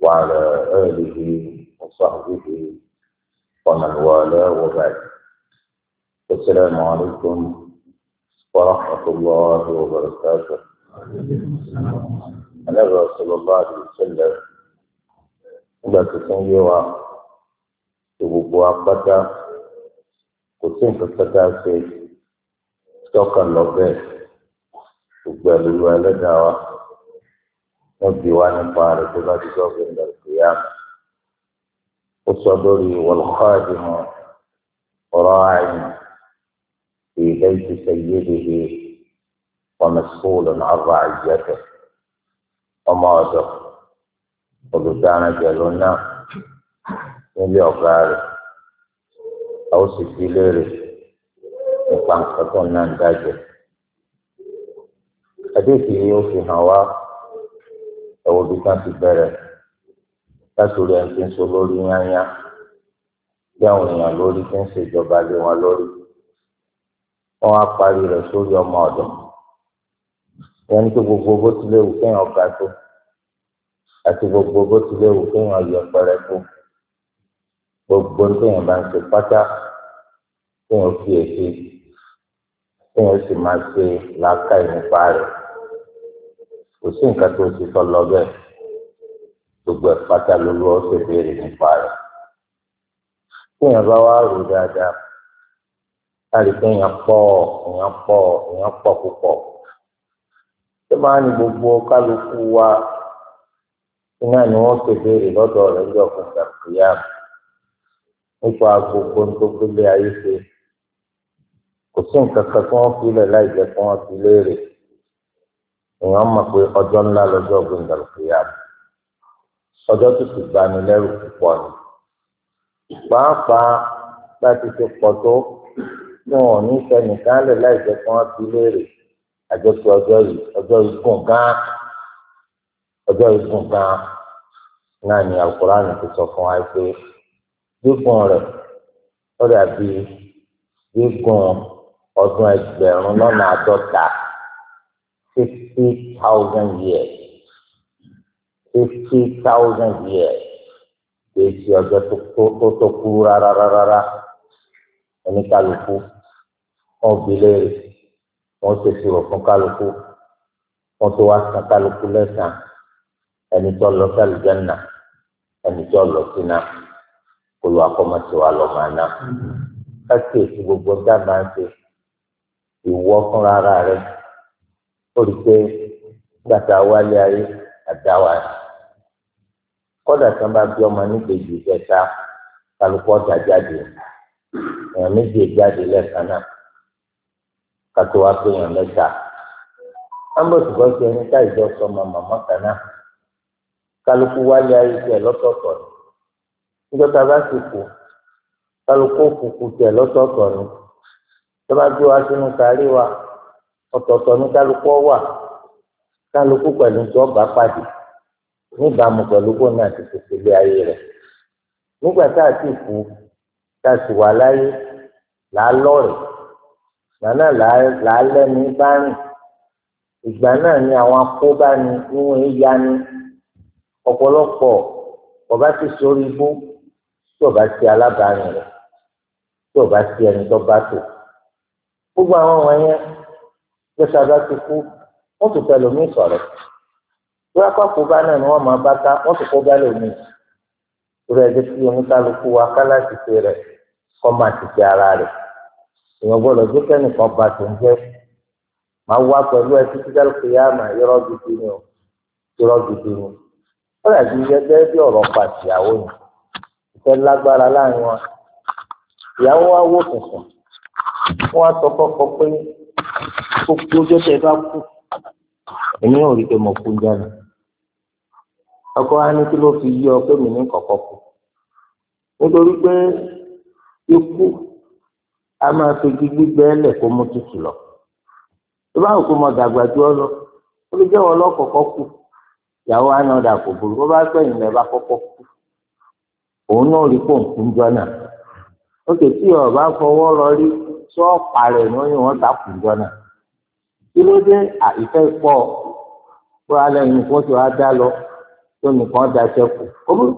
وعلى آله وصحبه ومن والاه وبعد. السلام عليكم ورحمة الله وبركاته. النبي صلى الله عليه وسلم nígbà tó tún yé wa tó gbogbo apáta kò sí nǹkan kẹta ṣe tọ́ka lọ bẹ́ẹ̀ gbogbo ẹ̀lú ẹlẹ́dàá wa wọ́n bí wa nípa rẹ̀ tó bá ti dọ́gbẹ́ ńlá ìgbéyà ó sọ lórí wal-khadimu ra'in fi bayti sayyidihi wa mas'ulun 'an ra'iyyatihi ọmọ ọ̀dọ̀ olùdáná jẹ̀lú náà nílé ọ̀gá rẹ̀ a ó sì fi léèrè nípa nǹkan tó náà ń dájẹ́. Adéèkì yìí ó fi hàn wá ẹ̀wọ̀n bí kan ti bẹ̀rẹ̀ látòrí ẹni tí ń so lórí yányá bí àwọn èèyàn lórí tí ń ṣèjọba lé wọn lórí wọn á parí rẹ̀ sórí ọmọ ọ̀dọ̀ ìyẹn ní kí gbogbo bó tilẹ̀ wù kéèyàn ga tó àti gbogbo bó tilẹ̀ wù kéèyàn yọ pẹrẹ tó gbogbo téèyàn bá ń ṣe pátá kéèyàn fi èsì kéèyàn sì máa ṣe làákàyè nípa rẹ̀ kò sí nǹkan tó ti sọ lọ bẹ́ẹ̀ gbogbo ẹ̀ pátá lólu ọ́ sì béèrè nípa rẹ̀ kéèyàn bá wá rò dáadáa láti kéèyàn pọ̀ púpọ̀ tó máa ní gbogbo kálukú wa iná ni wọ́n ṣe béèrè lọ́dọ̀ rẹ̀ ní ọ̀gbìn ìdàkúyà nípa gbogbo tó gbélé ayé ṣe kò sí nǹkan kan tí wọ́n fi lẹ̀ láì jẹ́ kí wọ́n fi léèrè èèyàn mọ̀ pé ọjọ́ ńlá lọ́jọ́ ọ̀gbìn ìdàkúyà ọjọ́ tó sì gbani lẹ́rù púpọ̀ ni pàápàá láti ṣe pọ̀ tó wọn ò ní sẹ́nìkan lẹ̀ láì jẹ́ kí wọ́n fi léèrè àjọpọ̀ ọjọ́ igun gan náà ni Al-Qur'ani ti sọ fún wa pé gígùn rẹ̀ ó dàbí gígùn ọdún 10,000 50,000 years 50,000 years èsì ọjọ́ tó kúrú rárá oníkálukú wọn bí léèrè wọn ṣèṣirò fún kálukú wọn tó wá san kálukú lẹ́san ẹni tó lọ sí àlùjánnà ẹni tó lọ sí náà kó lọ akọmọsí wa lọ máa ná káṣíyèsí gbogbo dábàá ń ṣe ìwọ fúnra rẹ ó rí i pé gbàtà wálé ayé àdáwà kódà tí wọn bá bí ọmọ nígbèjì ìjẹta kálukú ọjà jáde èèyàn méjì jáde lẹ́ẹ̀kan náà kátó wá pé èèyàn mẹ́ta ambọ̀sibọ́sí ẹni ká ìjọ sọmọ màmá kan náà kálukú wálé ayé tiẹ̀ lọ́tọ̀ọ̀tọ̀ ni níjọba bá sì kú kálukú òkùnkù tiẹ̀ lọ́tọ̀ọ̀tọ̀ ni tó bá gbé wá sínú kárí wa ọ̀tọ̀ọ̀tọ̀ ni kálukú wà kálukú pẹ̀lú tí ọba pàdé níbàámu pẹ̀lú bó náà ti tètè lé ayé rẹ̀ nígbà tá a ti kú tá a sì wà láyé làá lọ́rẹ̀ nànà làá lẹ́nu bá rìn ìgbà náà ni àwọn akóbá ni níwọ̀n ẹ̀yà ni ọ̀pọ̀lọpọ̀ ọba ti sórí ibú tí ọba ti alábàárìn rẹ̀ tí ọba ti ẹni tó bá tò gbogbo àwọn wọ̀nyẹn gbèsè àbá ti kú wọ́n tún fẹ́ lómi sọ̀rọ̀ tí wọ́n kọ́ kóbá náà ni wọ́n máa bá ká wọ́n tún kóbá lómi rẹ̀ ẹ̀jẹ̀ tí oníkálukú wa kálá ti ṣe rẹ̀ kọ́ máa ti ṣe ara rẹ̀ èèyàn gbọ́dọ̀ gbé kẹ́nìkan bá tó ń jẹ́ máa wá pẹ̀lú ẹ títí dálùkù yá mà irọ́ gidi ni o irọ́ gidi ni ó rà bí gẹ́gẹ́ bí ọ̀rọ̀ pàṣẹwó ni ìfẹ́ lágbára láàrin wọn ìyàwó wa wò tuntun wọn á sọ kọ́kọ́ pé gbogbo ọjọ́ tẹ bá kú èmi ò rí pé mo kú jáde ọkọ wa ní kí ló fi yí ọ pé mi ní kọ̀kọ́ kú nítorí pé ikú a máa fi gbígbé ẹlẹ̀ kó mú tutù lọ tó bá òkú mọ dàgbà ju ọ lọ ó lè jẹ́ wọn lọ́kọ̀ọ́kọ́ kú ìyàwó àná ọ̀dà kò burú bó bá gbẹ̀yìn lẹ́ bá kọ́kọ́ kú òun náà rí pòǹkú ń jọ náà ó kè tí ọba fọwọ́ lọ rí sọ́ọ̀pá rẹ̀ ní wọ́n ta kù ń jọ náà kí ló dé àìfẹ́ pọ̀ bó alẹ́ yìí kó tó a dá lọ tó nìkan daṣẹ́ kù ó bú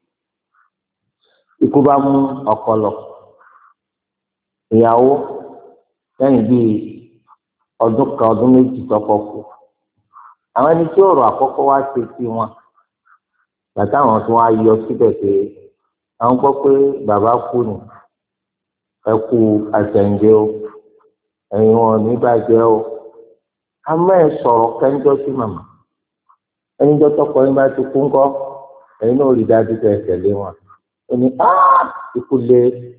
ikú bá mú ọkọ lọ ìyàwó lẹ́yìn bíi ọdún kan ọdún méjì tọkọ kù àwọn ẹni tí ọ̀rọ̀ àkọ́kọ́ wá ṣe sí wọn bàtà àwọn tí wọ́n á yọ síbẹ̀ pé àwọn gbọ́ pé bàbá kú ni ẹ kú àṣẹǹdẹ o ẹ̀yin wọn ò ní bàjẹ́ o àmọ́ ẹ sọ̀rọ̀ kẹ́ńjọ́ sí màmá ẹnìjọ́ tọkọ yín bá ti kú ńkọ́ ẹ̀yin náà rí dájú pé ẹ tẹ̀lé wọn ó ní ikú lé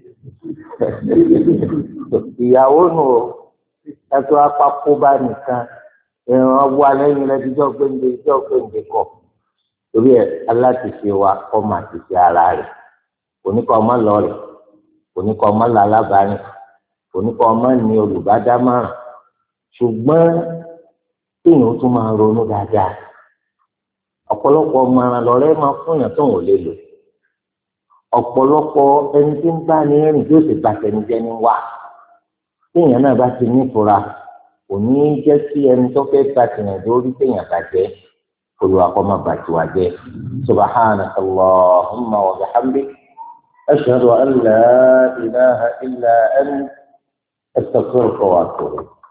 ìyàwó nù o ẹ̀tọ́ apákó bá nìkan ìran wà lẹ́yìn lẹ́díjọ́ gbẹ̀ǹdé ìjọ́ gbẹ̀ǹdé kọ̀ torí ẹ̀ aláṣìṣe wa kọ́ máa ti ṣe ara rẹ̀ oníkọ́ ọmọ lọ rẹ̀ oníkọ́ ọmọ lọ alábàárìn oníkọ́ ọmọ ní olùbádámọ̀ràn ṣùgbọ́n téèyàn tún máa ronú dáadáa ọ̀pọ̀lọpọ̀ ọmọ ara lọ́rẹ́ máa fún yàn tó wọn ò lè lò ọ̀pọ̀lọpọ̀ ẹni tí ń bá ní rìn yóò sì bá tẹni jẹ́ ní wá téèyàn náà bá ti nífura kò ní í jẹ́ sí ẹni tó fẹ́ bá tìyàn lórí téèyàn bàjẹ́ olùwàkọ́mọ bàtìwà jẹ́ subhanaka Allahumma wa bihamdik ashhadu an la ilaha illa anta astaghfiruka wa atubu ilayk.